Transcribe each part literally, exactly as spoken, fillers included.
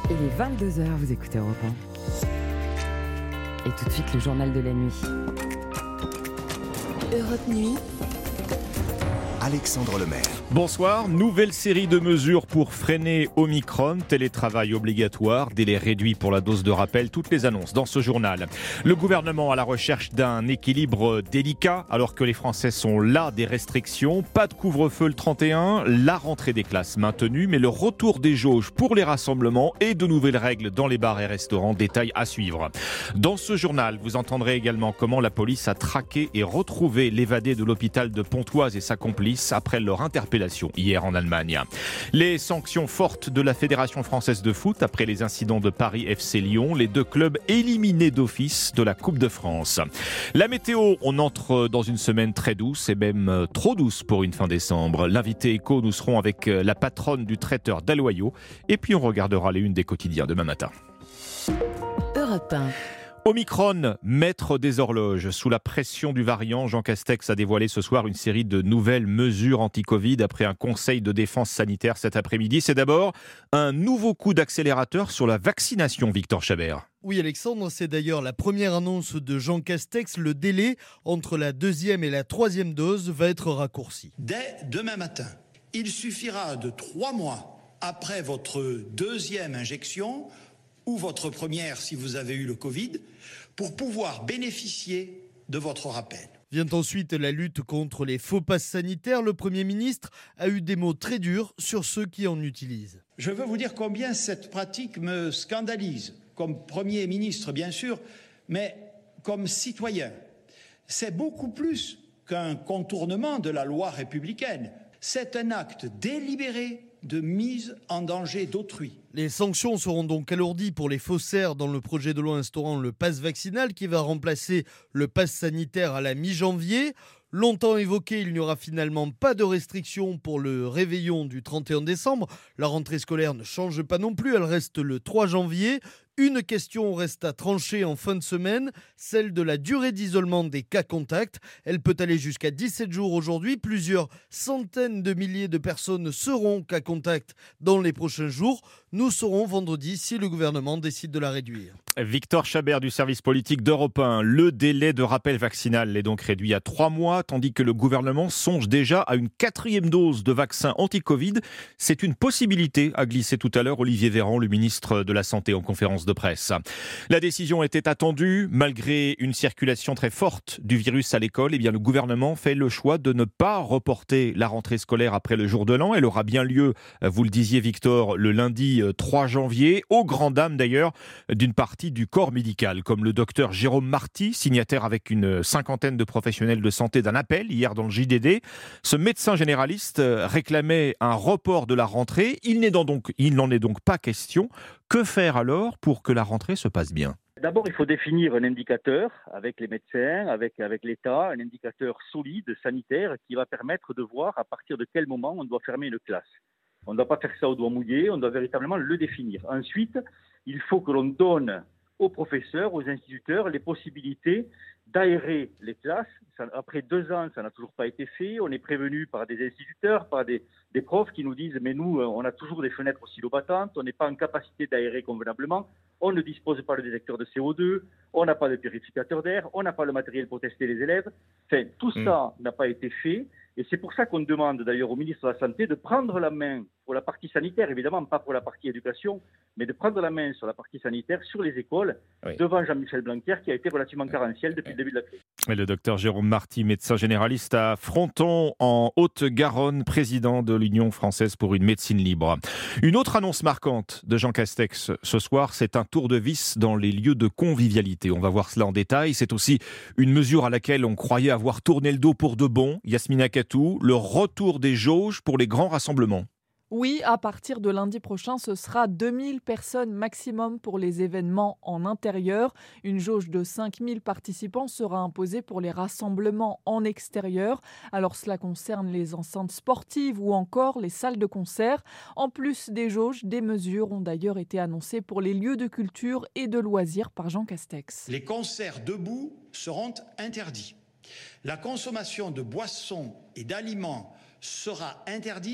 Il est vingt-deux heures, vous écoutez Europe un. Et tout de suite, le journal de la nuit. Europe Nuit. Alexandre Lemaire. Bonsoir, nouvelle série de mesures pour freiner Omicron, télétravail obligatoire, délai réduit pour la dose de rappel, toutes les annonces dans ce journal. Le gouvernement à la recherche d'un équilibre délicat alors que les Français sont las des restrictions, pas de couvre-feu le trente et un, la rentrée des classes maintenue, mais le retour des jauges pour les rassemblements et de nouvelles règles dans les bars et restaurants, détails à suivre. Dans ce journal, vous entendrez également comment la police a traqué et retrouvé l'évadé de l'hôpital de Pontoise et sa complice après leur interpellation hier en Allemagne. Les sanctions fortes de la Fédération française de foot après les incidents de Paris F C Lyon, les deux clubs éliminés d'office de la Coupe de France. La météo, on entre dans une semaine très douce et même trop douce pour une fin décembre. L'invité écho, nous serons avec la patronne du traiteur d'Aloyau et puis on regardera les unes des quotidiens demain matin. Europe un. Omicron, maître des horloges. Sous la pression du variant, Jean Castex a dévoilé ce soir une série de nouvelles mesures anti-Covid après un conseil de défense sanitaire cet après-midi. C'est d'abord un nouveau coup d'accélérateur sur la vaccination, Victor Chabert. Oui Alexandre, c'est d'ailleurs la première annonce de Jean Castex. Le délai entre la deuxième et la troisième dose va être raccourci. Dès demain matin, il suffira de trois mois après votre deuxième injection ou votre première si vous avez eu le Covid, pour pouvoir bénéficier de votre rappel. Vient ensuite la lutte contre les faux passes sanitaires. Le Premier ministre a eu des mots très durs sur ceux qui en utilisent. Je veux vous dire combien cette pratique me scandalise, comme Premier ministre bien sûr, mais comme citoyen. C'est beaucoup plus qu'un contournement de la loi républicaine. C'est un acte délibéré de mise en danger d'autrui. Les sanctions seront donc alourdies pour les faussaires dans le projet de loi instaurant le pass vaccinal qui va remplacer le pass sanitaire à la mi-janvier. Longtemps évoqué, il n'y aura finalement pas de restrictions pour le réveillon du trente et un décembre. La rentrée scolaire ne change pas non plus, elle reste le trois janvier. Une question reste à trancher en fin de semaine, celle de la durée d'isolement des cas contacts. Elle peut aller jusqu'à dix-sept jours aujourd'hui. Plusieurs centaines de milliers de personnes seront cas contacts dans les prochains jours. Nous saurons vendredi si le gouvernement décide de la réduire. Victor Chabert du service politique d'Europe un. Le délai de rappel vaccinal est donc réduit à trois mois, tandis que le gouvernement songe déjà à une quatrième dose de vaccin anti-Covid. C'est une possibilité, a glissé tout à l'heure Olivier Véran, le ministre de la Santé, en conférence de presse. La décision était attendue. Malgré une circulation très forte du virus à l'école, eh bien, le gouvernement fait le choix de ne pas reporter la rentrée scolaire après le jour de l'an. Elle aura bien lieu, vous le disiez Victor, le lundi trois janvier, aux grandes dames d'ailleurs d'une partie du corps médical, comme le docteur Jérôme Marty, signataire avec une cinquantaine de professionnels de santé d'un appel hier dans le J D D. Ce médecin généraliste réclamait un report de la rentrée. Il n'est donc, il n'en est donc pas question. Que faire alors pour que la rentrée se passe bien ? D'abord, il faut définir un indicateur avec les médecins, avec, avec l'État, un indicateur solide, sanitaire, qui va permettre de voir à partir de quel moment on doit fermer une classe. On ne doit pas faire ça au doigt mouillé, on doit véritablement le définir. Ensuite, il faut que l'on donne aux professeurs, aux instituteurs, les possibilités d'aérer les classes. Ça, après deux ans, ça n'a toujours pas été fait. On est prévenu par des instituteurs, par des, des profs qui nous disent « mais nous, on a toujours des fenêtres oscillobattantes, on n'est pas en capacité d'aérer convenablement, on ne dispose pas de détecteur de C O deux, on n'a pas de purificateur d'air, on n'a pas le matériel pour tester les élèves ». Enfin, tout mmh. ça n'a pas été fait. Et c'est pour ça qu'on demande d'ailleurs au ministre de la Santé de prendre la main pour la partie sanitaire, évidemment pas pour la partie éducation, mais de prendre la main sur la partie sanitaire, sur les écoles, oui. devant Jean-Michel Blanquer qui a été relativement carentiel depuis le début de la crise. Et le docteur Jérôme Marty, médecin généraliste à Fronton en Haute-Garonne, président de l'Union française pour une médecine libre. Une autre annonce marquante de Jean Castex ce soir, c'est un tour de vis dans les lieux de convivialité. On va voir cela en détail. C'est aussi une mesure à laquelle on croyait avoir tourné le dos pour de bon. Yasmina Katou, le retour des jauges pour les grands rassemblements. Oui, à partir de lundi prochain, ce sera deux mille personnes maximum pour les événements en intérieur. Une jauge de cinq mille participants sera imposée pour les rassemblements en extérieur. Alors cela concerne les enceintes sportives ou encore les salles de concert. En plus des jauges, des mesures ont d'ailleurs été annoncées pour les lieux de culture et de loisirs par Jean Castex. Les concerts debout seront interdits. La consommation de boissons et d'aliments sera interdite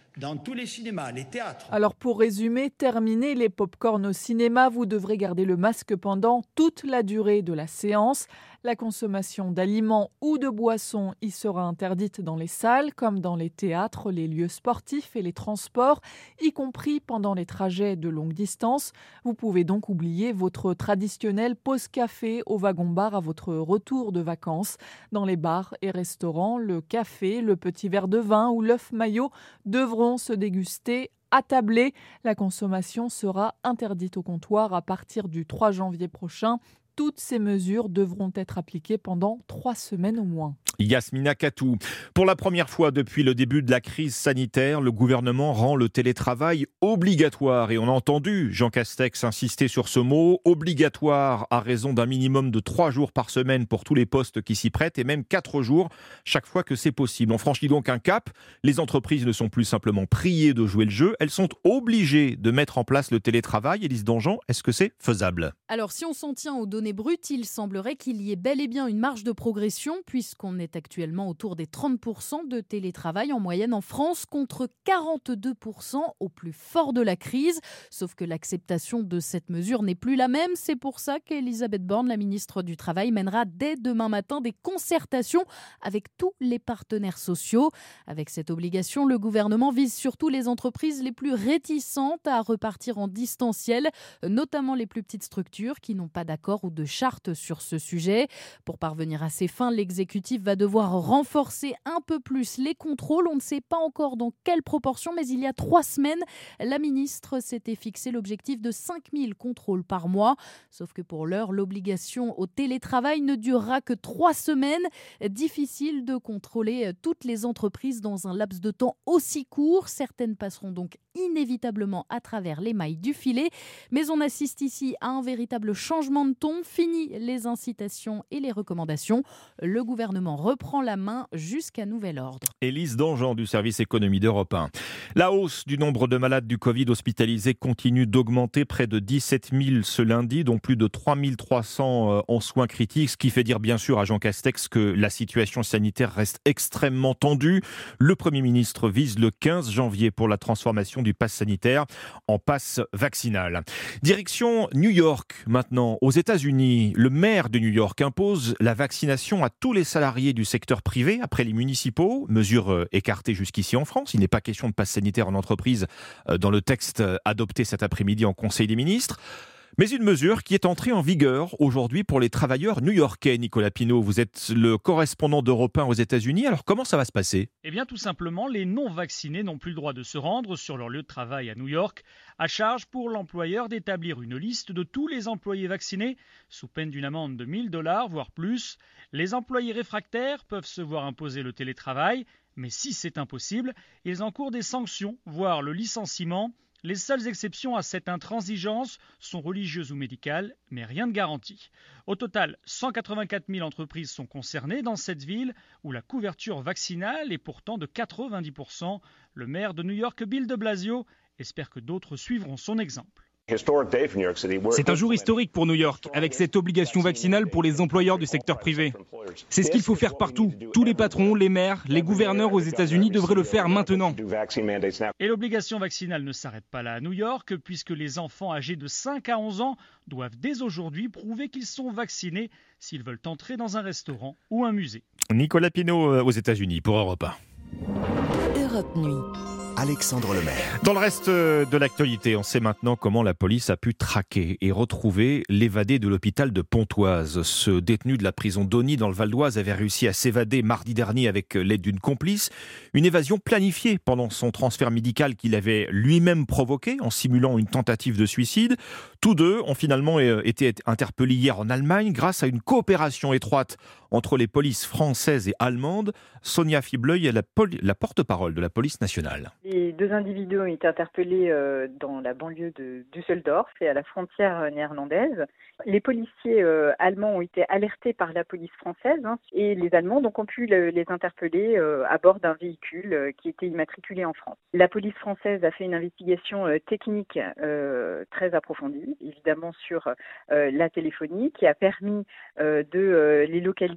dans tous les cinémas, les théâtres. Alors pour résumer, terminer les pop-corn au cinéma, vous devrez garder le masque pendant toute la durée de la séance. La consommation d'aliments ou de boissons y sera interdite dans les salles, comme dans les théâtres, les lieux sportifs et les transports, y compris pendant les trajets de longue distance. Vous pouvez donc oublier votre traditionnelle pause café au wagon-bar à votre retour de vacances. Dans les bars et restaurants, le café, le petit verre de vin ou l'œuf maillot devront se déguster attablés. La consommation sera interdite au comptoir à partir du trois janvier prochain. Toutes ces mesures devront être appliquées pendant trois semaines au moins. Yasmina Katou. Pour la première fois depuis le début de la crise sanitaire, le gouvernement rend le télétravail obligatoire. Et on a entendu Jean Castex insister sur ce mot, obligatoire à raison d'un minimum de trois jours par semaine pour tous les postes qui s'y prêtent et même quatre jours chaque fois que c'est possible. On franchit donc un cap. Les entreprises ne sont plus simplement priées de jouer le jeu, elles sont obligées de mettre en place le télétravail. Élise Dangean, est-ce que c'est faisable ? Alors si on s'en tient aux données brutes, il semblerait qu'il y ait bel et bien une marge de progression puisqu'on est actuellement autour des trente pour cent de télétravail en moyenne en France contre quarante-deux pour cent au plus fort de la crise. Sauf que l'acceptation de cette mesure n'est plus la même. C'est pour ça qu'Elisabeth Borne, la ministre du Travail, mènera dès demain matin des concertations avec tous les partenaires sociaux. Avec cette obligation, le gouvernement vise surtout les entreprises les plus réticentes à repartir en distanciel, notamment les plus petites structures qui n'ont pas d'accord ou de charte sur ce sujet. Pour parvenir à ces fins, l'exécutif va devoir renforcer un peu plus les contrôles. On ne sait pas encore dans quelle proportion, mais il y a trois semaines, la ministre s'était fixé l'objectif de cinq mille contrôles par mois. Sauf que pour l'heure, l'obligation au télétravail ne durera que trois semaines. Difficile de contrôler toutes les entreprises dans un laps de temps aussi court. Certaines passeront donc inévitablement à travers les mailles du filet. Mais on assiste ici à un véritable changement de ton. Fini les incitations et les recommandations. Le gouvernement reprend la main jusqu'à nouvel ordre. Élise Dangean du service économie d'Europe un. La hausse du nombre de malades du Covid hospitalisés continue d'augmenter, près de dix-sept mille ce lundi, dont plus de trois mille trois cents en soins critiques, ce qui fait dire bien sûr à Jean Castex que la situation sanitaire reste extrêmement tendue. Le Premier ministre vise le quinze janvier pour la transformation du pass sanitaire en pass vaccinal. Direction New York maintenant, aux États-Unis. Le maire de New York impose la vaccination à tous les salariés du secteur privé après les municipaux, mesure écartée jusqu'ici en France. Il n'est pas question de passe sanitaire en entreprise dans le texte adopté cet après-midi en Conseil des ministres. Mais une mesure qui est entrée en vigueur aujourd'hui pour les travailleurs new-yorkais. Nicolas Pinault, vous êtes le correspondant d'Europe un aux États-Unis. Alors comment ça va se passer ? Eh bien tout simplement, les non-vaccinés n'ont plus le droit de se rendre sur leur lieu de travail à New York. À charge pour l'employeur d'établir une liste de tous les employés vaccinés, sous peine d'une amende de mille dollars, voire plus. Les employés réfractaires peuvent se voir imposer le télétravail, mais si c'est impossible, ils encourent des sanctions, voire le licenciement. Les seules exceptions à cette intransigeance sont religieuses ou médicales, mais rien de garanti. Au total, cent quatre-vingt-quatre mille entreprises sont concernées dans cette ville où la couverture vaccinale est pourtant de quatre-vingt-dix pour cent. Le maire de New York, Bill de Blasio, espère que d'autres suivront son exemple. C'est un jour historique pour New York, avec cette obligation vaccinale pour les employeurs du secteur privé. C'est ce qu'il faut faire partout. Tous les patrons, les maires, les gouverneurs aux États-Unis devraient le faire maintenant. Et l'obligation vaccinale ne s'arrête pas là à New York, puisque les enfants âgés de cinq à onze ans doivent dès aujourd'hui prouver qu'ils sont vaccinés s'ils veulent entrer dans un restaurant ou un musée. Nicolas Pinault aux États-Unis pour Europe un. Europe Nuit. Alexandre Lemaire. Dans le reste de l'actualité, on sait maintenant comment la police a pu traquer et retrouver l'évadé de l'hôpital de Pontoise. Ce détenu de la prison d'Osny dans le Val d'Oise avait réussi à s'évader mardi dernier avec l'aide d'une complice. Une évasion planifiée pendant son transfert médical qu'il avait lui-même provoqué en simulant une tentative de suicide. Tous deux ont finalement été interpellés hier en Allemagne grâce à une coopération étroite entre les polices françaises et allemandes. Sonia Fibleuil est la, poli- la porte-parole de la police nationale. Les deux individus ont été interpellés euh, dans la banlieue de Düsseldorf et à la frontière néerlandaise. Les policiers euh, allemands ont été alertés par la police française hein, et les Allemands donc, ont pu le, les interpeller euh, à bord d'un véhicule euh, qui était immatriculé en France. La police française a fait une investigation euh, technique euh, très approfondie, évidemment sur euh, la téléphonie, qui a permis euh, de euh, les localiser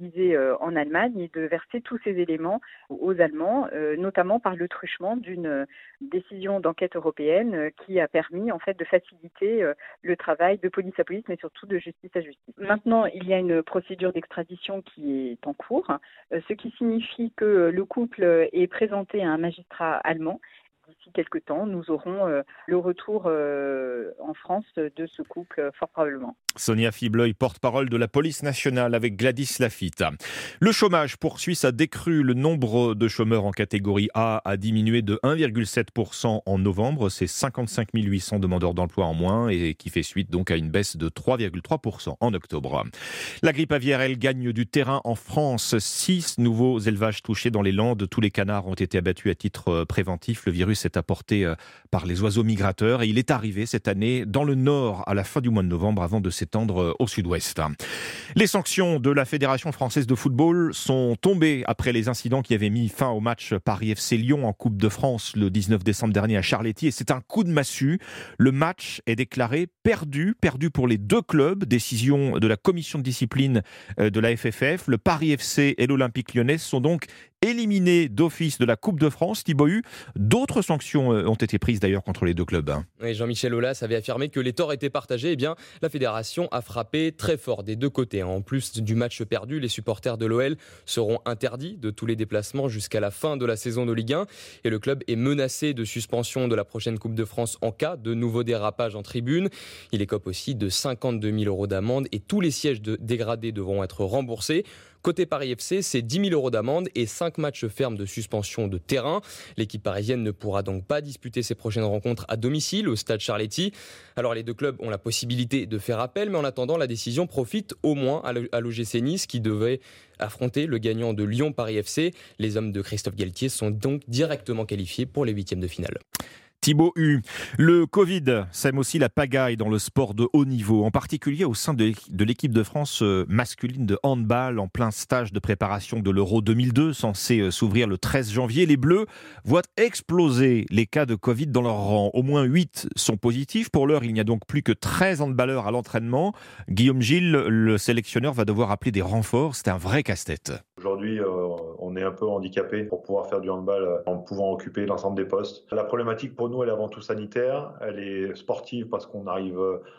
localisé euh, en Allemagne et de verser tous ces éléments aux Allemands, euh, notamment par le truchement d'une euh, décision d'enquête européenne euh, qui a permis en fait de faciliter euh, le travail de police à police, mais surtout de justice à justice. Maintenant, il y a une procédure d'extradition qui est en cours, euh, ce qui signifie que le couple est présenté à un magistrat allemand. D'ici quelques temps, nous aurons euh, le retour euh, en France de ce couple, euh, fort probablement. Sonia Fibleuil, porte-parole de la police nationale avec Gladys Lafitte. Le chômage poursuit sa décrue. Le nombre de chômeurs en catégorie A a diminué de un virgule sept pour cent en novembre. C'est cinquante-cinq mille huit cents demandeurs d'emploi en moins et qui fait suite donc à une baisse de trois virgule trois pour cent en octobre. La grippe aviaire, elle gagne du terrain en France. Six nouveaux élevages touchés dans les Landes. Tous les canards ont été abattus à titre préventif. Le virus est apporté par les oiseaux migrateurs et il est arrivé cette année dans le nord à la fin du mois de novembre avant de s'étendre au sud-ouest. Les sanctions de la Fédération française de football sont tombées après les incidents qui avaient mis fin au match Paris F C Lyon en Coupe de France le dix-neuf décembre dernier à Charléty et c'est un coup de massue. Le match est déclaré perdu, perdu pour les deux clubs. Décision de la commission de discipline de la F F F. Le Paris F C et l'Olympique Lyonnais sont donc éliminés d'office de la Coupe de France. Thibaut Hu, d'autres sanctions ont été prises d'ailleurs contre les deux clubs. Oui, Jean-Michel Aulas avait affirmé que les torts étaient partagés. Eh bien, la fédération a frappé très fort des deux côtés. En plus du match perdu, les supporters de l'O L seront interdits de tous les déplacements jusqu'à la fin de la saison de Ligue un. Et le club est menacé de suspension de la prochaine Coupe de France en cas de nouveaux dérapages en tribune. Il écope aussi de cinquante-deux mille euros d'amende et tous les sièges de dégradés devront être remboursés. Côté Paris F C, c'est dix mille euros d'amende et cinq matchs fermes de suspension de terrain. L'équipe parisienne ne pourra donc pas disputer ses prochaines rencontres à domicile au stade Charléty. Alors les deux clubs ont la possibilité de faire appel, mais en attendant, la décision profite au moins à l'O G C Nice qui devait affronter le gagnant de Lyon-Paris F C. Les hommes de Christophe Galtier sont donc directement qualifiés pour les huitièmes de finale. Thibaut Hu, le Covid sème aussi la pagaille dans le sport de haut niveau, en particulier au sein de l'équipe de France masculine de handball en plein stage de préparation de l'Euro deux mille deux, censé s'ouvrir le treize janvier. Les Bleus voient exploser les cas de Covid dans leur rang. Au moins huit sont positifs. Pour l'heure, il n'y a donc plus que treize handballeurs à l'entraînement. Guillaume Gilles, le sélectionneur, va devoir appeler des renforts. C'est un vrai casse-tête. Aujourd'hui, euh, on est un peu handicapé pour pouvoir faire du handball en pouvant occuper l'ensemble des postes. La problématique pour nous, elle est avant tout sanitaire. Elle est sportive parce qu'on n'arrive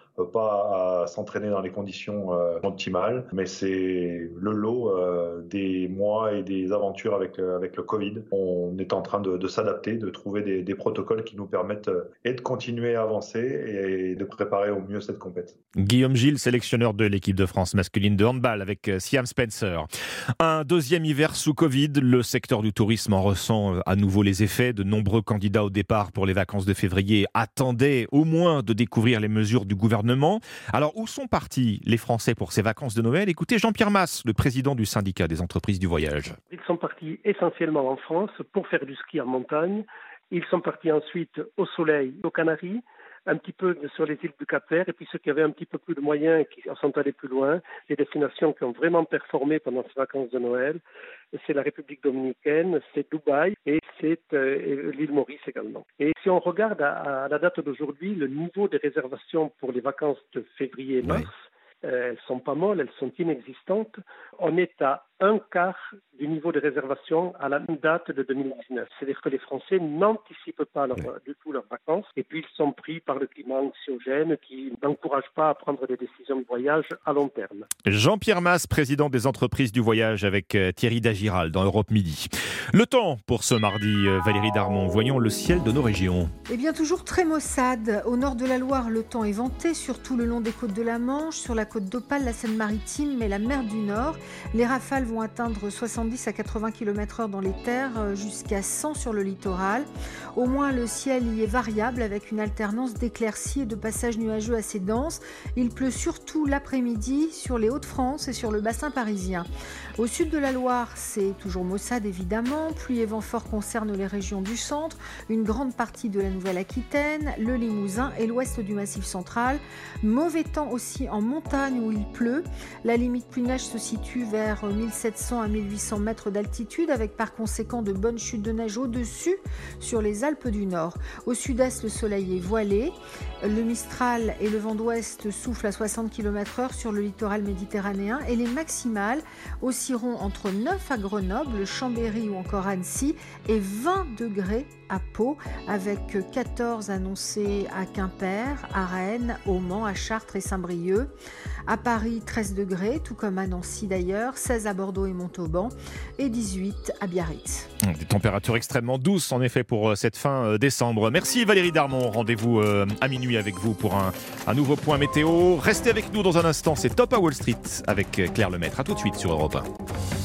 pas à s'entraîner dans les conditions euh, optimales. Mais c'est le lot euh, des mois et des aventures avec, euh, avec le Covid. On est en train de, de s'adapter, de trouver des, des protocoles qui nous permettent euh, et de continuer à avancer et de préparer au mieux cette compétition. Guillaume Gilles, sélectionneur de l'équipe de France masculine de handball avec Siam Spencer. Un deuxième hiver sous Covid, le secteur du tourisme en ressent à nouveau les effets. De nombreux candidats au départ pour les vacances de février attendaient au moins de découvrir les mesures du gouvernement. Alors, où sont partis les Français pour ces vacances de Noël ? Écoutez Jean-Pierre Masse, le président du syndicat des entreprises du voyage. Ils sont partis essentiellement en France pour faire du ski en montagne. Ils sont partis ensuite au soleil, aux Canaries, un petit peu sur les îles du Cap-Vert, et puis ceux qui avaient un petit peu plus de moyens et qui sont allés plus loin, les destinations qui ont vraiment performé pendant ces vacances de Noël, c'est la République dominicaine, c'est Dubaï et c'est euh, l'île Maurice également. Et si on regarde à, à la date d'aujourd'hui, le niveau des réservations pour les vacances de février et mars, oui. euh, elles sont pas molles, elles sont inexistantes. On est à un quart du niveau de réservation à la date de deux mille dix-neuf. C'est-à-dire que les Français n'anticipent pas leur, oui. du tout leurs vacances et puis ils sont pris par le climat anxiogène qui n'encourage pas à prendre des décisions de voyage à long terme. Jean-Pierre Masse, président des entreprises du voyage avec Thierry Dagiral dans Europe Midi. Le temps pour ce mardi, Valérie Darmon, voyons le ciel de nos régions. Eh bien toujours très maussade. Au nord de la Loire, le temps est venté, surtout le long des côtes de la Manche, sur la côte d'Opale, la Seine-Maritime et la mer du Nord. Les rafales vont atteindre soixante-dix à quatre-vingts kilomètres heure dans les terres, jusqu'à cent sur le littoral. Au moins, le ciel y est variable avec une alternance d'éclaircies et de passages nuageux assez denses. Il pleut surtout l'après-midi sur les Hauts-de-France et sur le bassin parisien. Au sud de la Loire, c'est toujours maussade évidemment. Pluie et vent fort concernent les régions du centre, une grande partie de la Nouvelle-Aquitaine, le Limousin et l'ouest du Massif central. Mauvais temps aussi en montagne où il pleut. La limite pluie-neige se situe vers mille sept cents à mille huit cents mètres d'altitude, avec par conséquent de bonnes chutes de neige au-dessus sur les Alpes du Nord. Au sud-est, le soleil est voilé. Le Mistral et le vent d'ouest soufflent à soixante kilomètres heure sur le littoral méditerranéen et les maximales oscilleront entre neuf à Grenoble, Chambéry ou encore Annecy et vingt degrés à Pau, avec quatorze annoncés à Quimper, à Rennes, au Mans, à Chartres et Saint-Brieuc. À Paris, treize degrés, tout comme à Nancy d'ailleurs, seize à Bordeaux et Montauban et dix-huit à Biarritz. Des températures extrêmement douces en effet pour cette fin décembre. Merci Valérie Darmon, rendez-vous à minuit avec vous pour un, un nouveau point météo. Restez avec nous dans un instant, c'est Top à Wall Street avec Claire Lemaître. A tout de suite sur Europe un.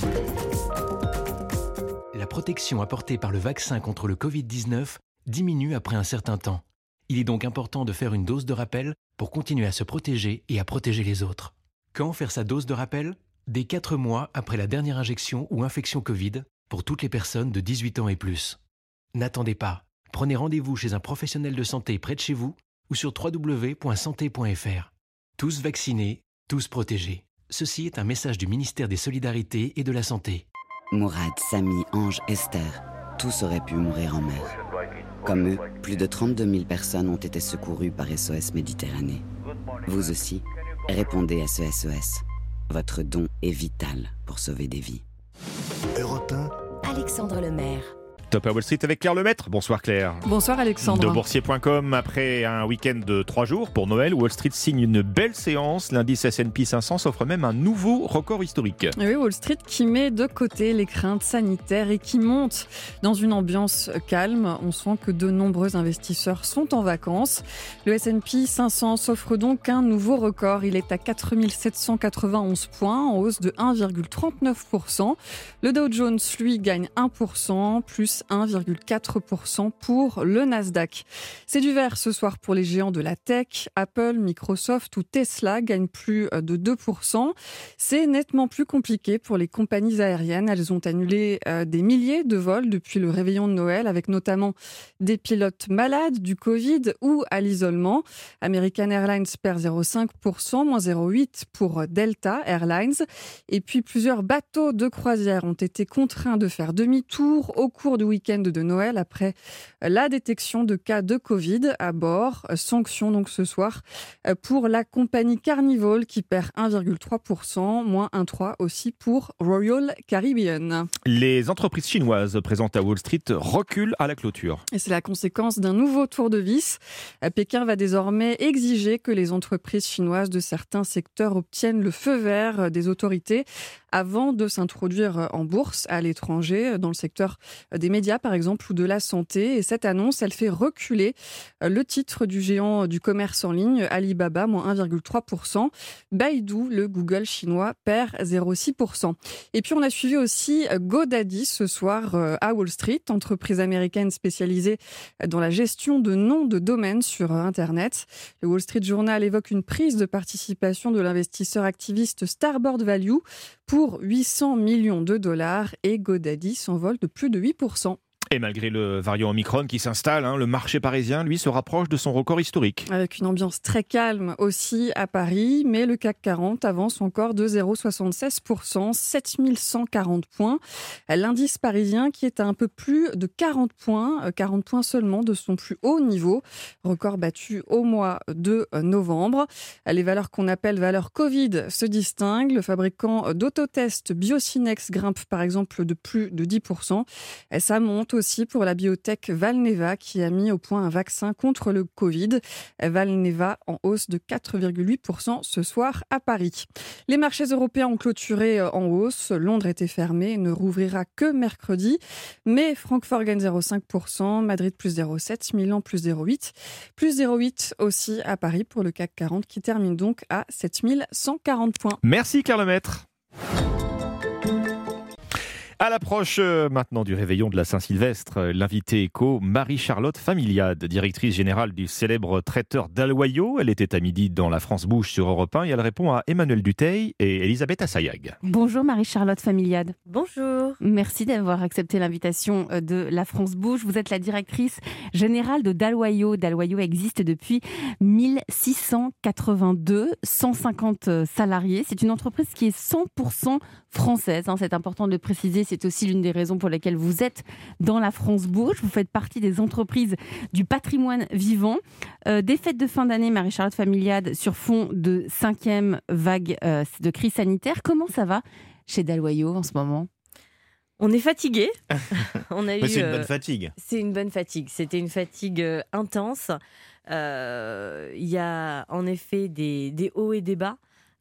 La protection apportée par le vaccin contre le covid dix-neuf diminue après un certain temps. Il est donc important de faire une dose de rappel pour continuer à se protéger et à protéger les autres. Quand faire sa dose de rappel ? Dès quatre mois après la dernière injection ou infection Covid pour toutes les personnes de dix-huit ans et plus. N'attendez pas. Prenez rendez-vous chez un professionnel de santé près de chez vous ou sur w w w point santé point f r. Tous vaccinés, tous protégés. Ceci est un message du ministère des Solidarités et de la Santé. Mourad, Samy, Ange, Esther, tous auraient pu mourir en mer. Comme eux, plus de trente-deux mille personnes ont été secourues par S O S Méditerranée. Vous aussi, répondez à ce S O S. Votre don est vital pour sauver des vies. Europe un. Alexandre Lemaire. Top à Wall Street avec Claire Lemaître. Bonsoir Claire. Bonsoir Alexandre. De boursier point com, après un week-end de trois jours pour Noël, Wall Street signe une belle séance. L'indice S and P cinq cents s'offre même un nouveau record historique. Et oui, Wall Street qui met de côté les craintes sanitaires et qui monte dans une ambiance calme. On sent que de nombreux investisseurs sont en vacances. Le S and P cinq cents s'offre donc un nouveau record. Il est à quatre mille sept cent quatre-vingt-onze points, en hausse de un virgule trente-neuf pour cent. Le Dow Jones, lui, gagne un pour cent, plus un virgule quatre pour cent pour le Nasdaq. C'est du vert ce soir pour les géants de la tech. Apple, Microsoft ou Tesla gagnent plus de deux pour cent. C'est nettement plus compliqué pour les compagnies aériennes. Elles ont annulé des milliers de vols depuis le réveillon de Noël, avec notamment des pilotes malades, du Covid ou à l'isolement. American Airlines perd zéro virgule cinq pour cent, moins zéro virgule huit pour cent pour Delta Airlines. Et puis plusieurs bateaux de croisière ont été contraints de faire demi-tour au cours du week-end de Noël après la détection de cas de Covid à bord. Sanction donc ce soir pour la compagnie Carnival qui perd un virgule trois pour cent, moins un virgule trois pour cent aussi pour Royal Caribbean. Les entreprises chinoises présentes à Wall Street reculent à la clôture. Et c'est la conséquence d'un nouveau tour de vis. Pékin va désormais exiger que les entreprises chinoises de certains secteurs obtiennent le feu vert des autorités avant de s'introduire en bourse à l'étranger, dans le secteur des médias par exemple ou de la santé. Et cette annonce, elle fait reculer le titre du géant du commerce en ligne, Alibaba, moins un virgule trois pour cent. Baidu, le Google chinois, perd zéro virgule six pour cent. Et puis on a suivi aussi GoDaddy ce soir à Wall Street, entreprise américaine spécialisée dans la gestion de noms de domaines sur Internet. Le Wall Street Journal évoque une prise de participation de l'investisseur activiste Starboard Value pour huit cents millions de dollars et GoDaddy s'envole de plus de huit pour cent. Et malgré le variant Omicron qui s'installe, hein, le marché parisien, lui, se rapproche de son record historique. Avec une ambiance très calme aussi à Paris, mais le C A C quarante avance encore de zéro virgule soixante-seize pour cent, sept mille cent quarante points. L'indice parisien qui est à un peu plus de quarante points, quarante points seulement de son plus haut niveau, record battu au mois de novembre. Les valeurs qu'on appelle valeurs Covid se distinguent. Le fabricant d'autotests Biocinex grimpe par exemple de plus de dix pour cent. Et ça monte aussi pour la biotech Valneva qui a mis au point un vaccin contre le Covid. Valneva en hausse de quatre virgule huit pour cent ce soir à Paris. Les marchés européens ont clôturé en hausse. Londres était fermé et ne rouvrira que mercredi. Mais Francfort gagne zéro virgule cinq pour cent, Madrid plus zéro virgule sept pour cent, Milan plus zéro virgule huit pour cent, plus zéro virgule huit pour cent aussi à Paris pour le C A C quarante qui termine donc à sept mille cent quarante points. Merci Claire Lemaître. À l'approche euh, maintenant du réveillon de la Saint-Sylvestre, l'invitée éco, Marie-Charlotte Familiade, directrice générale du célèbre traiteur d'Aloyau. Elle était à midi dans La France Bouge sur Europe un et elle répond à Emmanuel Dutheil et Elisabeth Assayag. Bonjour Marie-Charlotte Familiade. Bonjour. Merci d'avoir accepté l'invitation de La France Bouge. Vous êtes la directrice générale de d'Aloyau. d'Aloyau existe depuis mille six cent quatre-vingt-deux, cent cinquante salariés. C'est une entreprise qui est cent pour cent française, hein, c'est important de le préciser, c'est aussi l'une des raisons pour lesquelles vous êtes dans La France Bouge. Vous faites partie des entreprises du patrimoine vivant. Euh, des fêtes de fin d'année, Marie-Charlotte Familiade, sur fond de cinquième vague euh, de crise sanitaire. Comment ça va chez d'Aloyau en ce moment ? On est fatigué. On a Mais eu, c'est une euh, bonne fatigue. C'est une bonne fatigue. C'était une fatigue euh, intense. Euh, Il y a en effet des, des hauts et des bas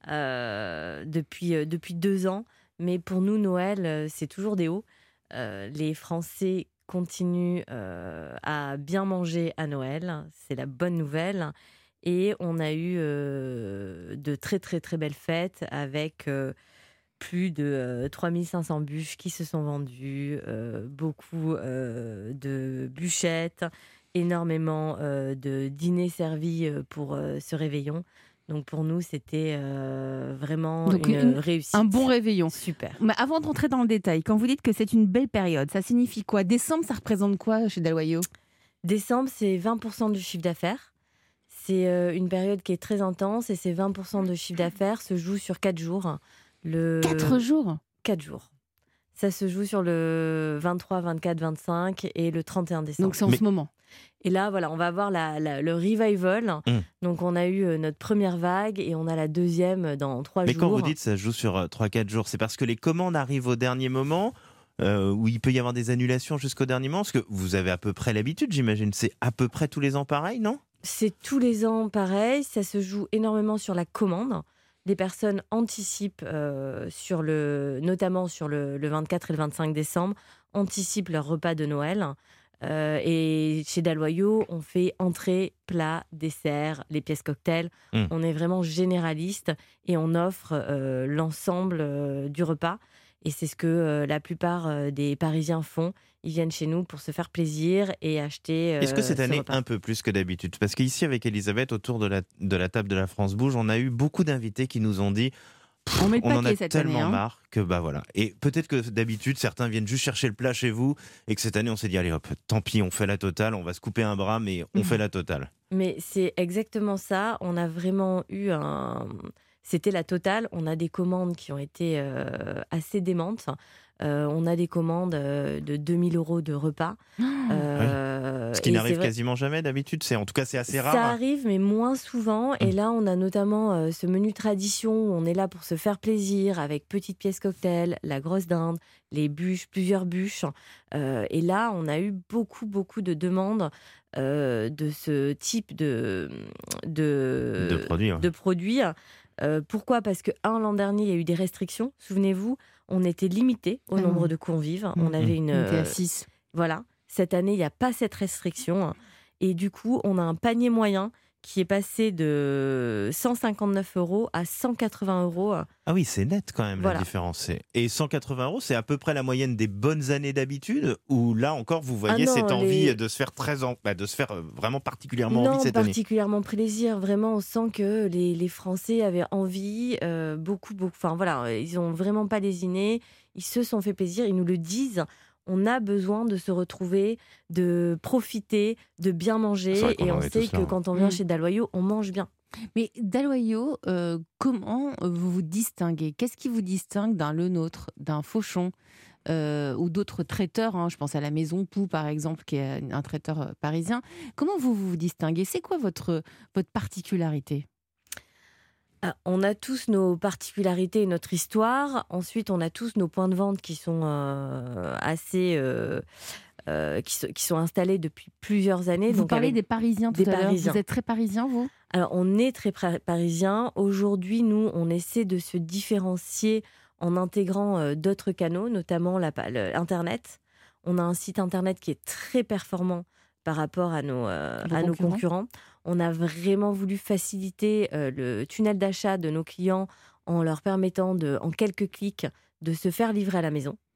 euh, depuis, euh, depuis deux ans. Mais pour nous, Noël, euh, c'est toujours des hauts. Euh, les Français continuent euh, à bien manger à Noël. C'est la bonne nouvelle. Et on a eu euh, de très, très, très belles fêtes avec euh, plus de euh, trois mille cinq cents bûches qui se sont vendues, euh, beaucoup euh, de bûchettes, énormément euh, de dîners servis pour euh, ce réveillon. Donc pour nous, c'était euh, vraiment Donc une, une, réussite. Un bon réveillon. Super. Mais avant de rentrer dans le détail, quand vous dites que c'est une belle période, ça signifie quoi ? Décembre, ça représente quoi chez d'Aloyau ? Décembre, c'est vingt pour cent du chiffre d'affaires. C'est euh, une période qui est très intense et ces vingt pour cent de chiffre d'affaires se jouent sur quatre jours. Le... quatre jours ? quatre jours. Ça se joue sur le vingt-trois, vingt-quatre, vingt-cinq et le trente et un décembre. Donc c'est en Mais... ce moment. Et là, voilà, on va avoir la, la, le revival. Mmh. Donc, on a eu euh, notre première vague et on a la deuxième dans trois Mais jours. quand vous dites ça se joue sur euh, trois quatre jours, c'est parce que les commandes arrivent au dernier moment, euh, où il peut y avoir des annulations jusqu'au dernier moment. Parce que vous avez à peu près l'habitude, j'imagine. C'est à peu près tous les ans pareil, non ? C'est tous les ans pareil. Ça se joue énormément sur la commande. Les personnes anticipent, euh, sur le, notamment sur le, le vingt-quatre et le vingt-cinq décembre, anticipent leur repas de Noël. Euh, et chez d'Aloyau, on fait entrée, plat, dessert, les pièces cocktails. Mmh. On est vraiment généraliste et on offre euh, l'ensemble euh, du repas. Et c'est ce que euh, la plupart euh, des Parisiens font. Ils viennent chez nous pour se faire plaisir et acheter euh, Est-ce que cette année, repas. un peu plus que d'habitude ? Parce qu'ici, avec Elisabeth, autour de la, de la table de La France Bouge, on a eu beaucoup d'invités qui nous ont dit... On, met le on en a cette tellement année, hein. marre que bah voilà. Et peut-être que d'habitude certains viennent juste chercher le plat chez vous et que cette année on s'est dit allez hop, tant pis, on fait la totale, on va se couper un bras mais on mmh. fait la totale. Mais c'est exactement ça. On a vraiment eu un, c'était la totale. On a des commandes qui ont été euh, assez démentes. Euh, on a des commandes euh, de deux mille euros de repas. Euh, ouais. Ce qui n'arrive quasiment jamais d'habitude. C'est, en tout cas, c'est assez rare. Ça arrive, mais moins souvent. Et mmh. là, on a notamment euh, ce menu tradition où on est là pour se faire plaisir avec petites pièces cocktail, la grosse dinde, les bûches, plusieurs bûches. Euh, et là, on a eu beaucoup, beaucoup de demandes euh, de ce type de, de, de produits. Ouais. De produits. Euh, pourquoi ? Parce que, un, l'an dernier, il y a eu des restrictions. Souvenez-vous, on était limité au ah nombre oui. de convives. Mmh. On avait une. On était à six. Voilà. Cette année, il n'y a pas cette restriction. Et du coup, on a un panier moyen qui est passé de cent cinquante-neuf euros à cent quatre-vingts euros. Ah oui, c'est net quand même voilà. la différence. Et cent quatre-vingts euros, c'est à peu près la moyenne des bonnes années d'habitude, ou là encore, vous voyez ah non, cette envie les... de se faire très en... bah, de se faire vraiment particulièrement non, envie cette année. Non, particulièrement plaisir. Vraiment, on sent que les, les Français avaient envie, euh, beaucoup, beaucoup. Enfin voilà, ils n'ont vraiment pas lésiné. Ils se sont fait plaisir, ils nous le disent. On a besoin de se retrouver, de profiter, de bien manger. Et on sait que quand on vient mmh. chez d'Aloyau, on mange bien. Mais d'Aloyau, euh, comment vous vous distinguez ? Qu'est-ce qui vous distingue d'un Le Nôtre, d'un Fauchon euh, ou d'autres traiteurs, hein, je pense à la Maison Pou par exemple, qui est un traiteur parisien. Comment vous vous distinguez ? C'est quoi votre, votre particularité ? Ah, on a tous nos particularités et notre histoire. Ensuite, on a tous nos points de vente qui sont euh, assez... Euh, euh, qui, so, qui sont installés depuis plusieurs années. Vous donc parlez des Parisiens tout des à l'heure. Parisiens. Vous êtes très Parisien, vous ? Alors, on est très Parisien. Aujourd'hui, nous, on essaie de se différencier en intégrant euh, d'autres canaux, notamment la, le, Internet. On a un site Internet qui est très performant par rapport à nos, euh, à nos concurrents. On a vraiment voulu faciliter euh, le tunnel d'achat de nos clients en leur permettant, de, en quelques clics, de se faire livrer à la maison.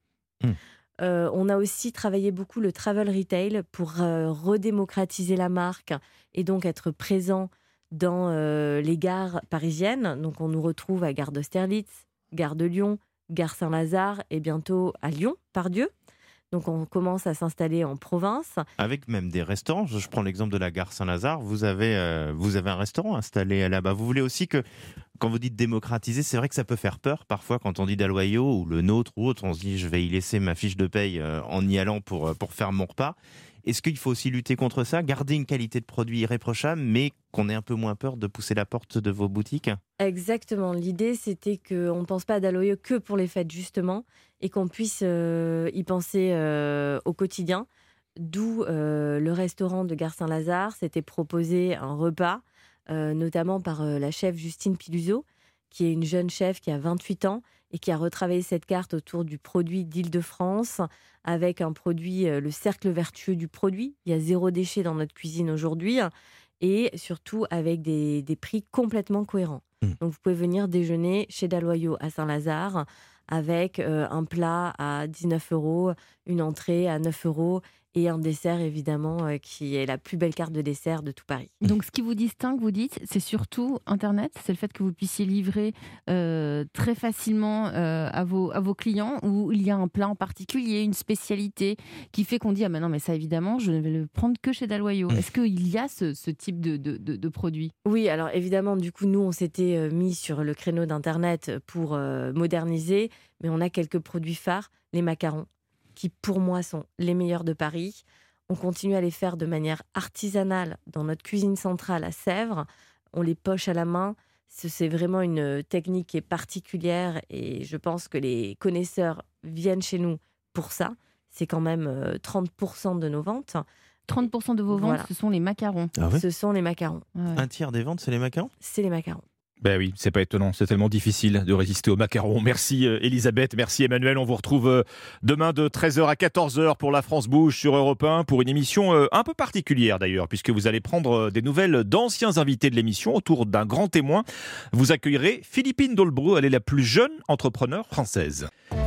Mmh. Euh, on a aussi travaillé beaucoup le travel retail pour euh, redémocratiser la marque et donc être présent dans euh, les gares parisiennes. Donc on nous retrouve à Gare d'Austerlitz, Gare de Lyon, Gare Saint-Lazare et bientôt à Lyon, Pardieu. Donc on commence à s'installer en province. Avec même des restaurants. Je prends l'exemple de la Gare Saint-Lazare. Vous avez, euh, vous avez un restaurant installé là-bas. Vous voulez aussi que, quand vous dites démocratiser, c'est vrai que ça peut faire peur parfois quand on dit Dalloyau ou le nôtre ou autre. On se dit je vais y laisser ma fiche de paye euh, en y allant pour, pour faire mon repas. Est-ce qu'il faut aussi lutter contre ça, garder une qualité de produit irréprochable, mais qu'on ait un peu moins peur de pousser la porte de vos boutiques ? Exactement. L'idée, c'était qu'on ne pense pas à Dalloyau que pour les fêtes, justement, et qu'on puisse euh, y penser euh, au quotidien. D'où euh, le restaurant de Gare Saint-Lazare s'était proposé un repas, euh, notamment par euh, la chef Justine Piluzot, qui est une jeune chef qui a vingt-huit ans et qui a retravaillé cette carte autour du produit d'Île-de-France, avec un produit, le cercle vertueux du produit. Il y a zéro déchet dans notre cuisine aujourd'hui, et surtout avec des, des prix complètement cohérents. Mmh. Donc vous pouvez venir déjeuner chez Dalloyau à Saint-Lazare avec euh, un plat à dix-neuf euros, une entrée à neuf euros, et un dessert, évidemment, euh, qui est la plus belle carte de dessert de tout Paris. Donc, ce qui vous distingue, vous dites, c'est surtout Internet, c'est le fait que vous puissiez livrer euh, très facilement euh, à, vos, à vos clients, ou il y a un plat en particulier, une spécialité, qui fait qu'on dit « Ah, mais non, mais ça, évidemment, je ne vais le prendre que chez Dalloyau ». Est-ce qu'il y a ce, ce type de, de, de, de produit ? Oui, alors évidemment, du coup, nous, on s'était mis sur le créneau d'Internet pour euh, moderniser, mais on a quelques produits phares, les macarons, qui pour moi sont les meilleurs de Paris. On continue à les faire de manière artisanale dans notre cuisine centrale à Sèvres. On les poche à la main. C'est vraiment une technique qui est particulière et je pense que les connaisseurs viennent chez nous pour ça. C'est quand même trente pour cent de nos ventes. trente pour cent de vos ventes, voilà. Ce sont les macarons. Ah oui ? Ce sont les macarons. Ouais. Un tiers des ventes, c'est les macarons ? C'est les macarons. Ben oui, c'est pas étonnant, c'est tellement difficile de résister aux macarons. Merci Elisabeth, merci Emmanuel. On vous retrouve demain de treize heures à quatorze heures pour La France Bouge sur Europe un pour une émission un peu particulière d'ailleurs, puisque vous allez prendre des nouvelles d'anciens invités de l'émission autour d'un grand témoin. Vous accueillerez Philippine Dolbrou, elle est la plus jeune entrepreneure française.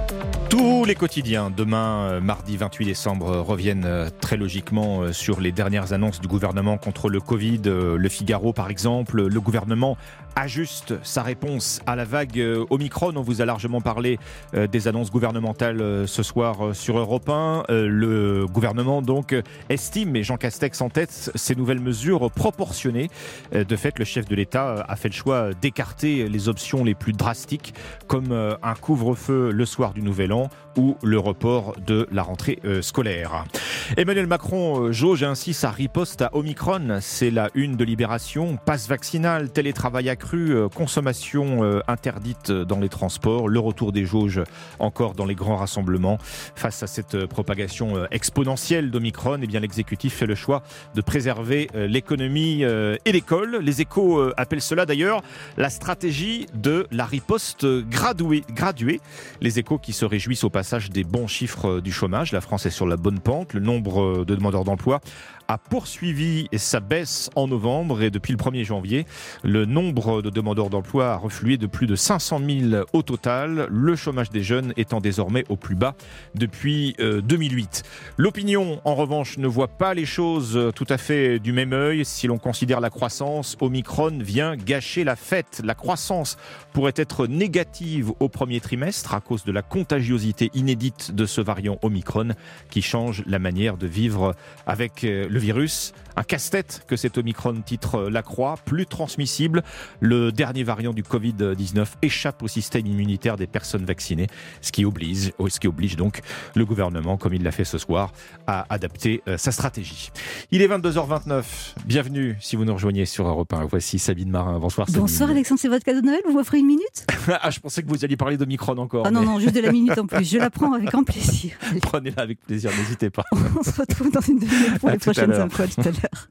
Tous les quotidiens, demain, mardi vingt-huit décembre, reviennent très logiquement sur les dernières annonces du gouvernement contre le Covid. Le Figaro, par exemple, le gouvernement ajuste sa réponse à la vague Omicron. On vous a largement parlé des annonces gouvernementales ce soir sur Europe un. Le gouvernement, donc, estime, et Jean Castex en tête, ces nouvelles mesures proportionnées. De fait, le chef de l'État a fait le choix d'écarter les options les plus drastiques, comme un couvre-feu le soir du Nouvel An ou le report de la rentrée euh, scolaire. Emmanuel Macron euh, jauge ainsi sa riposte à Omicron. C'est la une de Libération. Passe vaccinal, télétravail accru, euh, consommation euh, interdite dans les transports, le retour des jauges encore dans les grands rassemblements. Face à cette euh, propagation euh, exponentielle d'Omicron, eh bien, l'exécutif fait le choix de préserver euh, l'économie euh, et l'école. Les Échos euh, appellent cela d'ailleurs la stratégie de la riposte graduée. graduée. Les Échos qui se réjouissent au passage des bons chiffres du chômage. La France est sur la bonne pente. Le nombre de demandeurs d'emploi a poursuivi sa baisse en novembre et depuis le premier janvier, le nombre de demandeurs d'emploi a reflué de plus de cinq cent mille au total, le chômage des jeunes étant désormais au plus bas depuis euh, deux mille huit. L'opinion, en revanche, ne voit pas les choses tout à fait du même œil. Si l'on considère la croissance, Omicron vient gâcher la fête. La croissance pourrait être négative au premier trimestre à cause de la contagiosité inédite de ce variant Omicron qui change la manière de vivre avec le virus. Un casse-tête que cet Omicron, titre La Croix, plus transmissible. Le dernier variant du covid dix-neuf échappe au système immunitaire des personnes vaccinées, ce qui oblige, ce qui oblige donc le gouvernement, comme il l'a fait ce soir, à adapter sa stratégie. Il est vingt-deux heures vingt-neuf. Bienvenue si vous nous rejoignez sur Europe un. Voici Sabine Marin. Bonsoir Sabine. Bonsoir Alexandre, c'est votre cadeau de Noël, vous m'offrez une minute? Ah, je pensais que vous alliez parler d'Omicron encore. Ah non, mais... non, juste de la minute en plus. Je la prends avec grand plaisir. Prenez-la avec plaisir, n'hésitez pas. On se retrouve dans une demi-heure pour les prochaines infos. À tout à l'heure.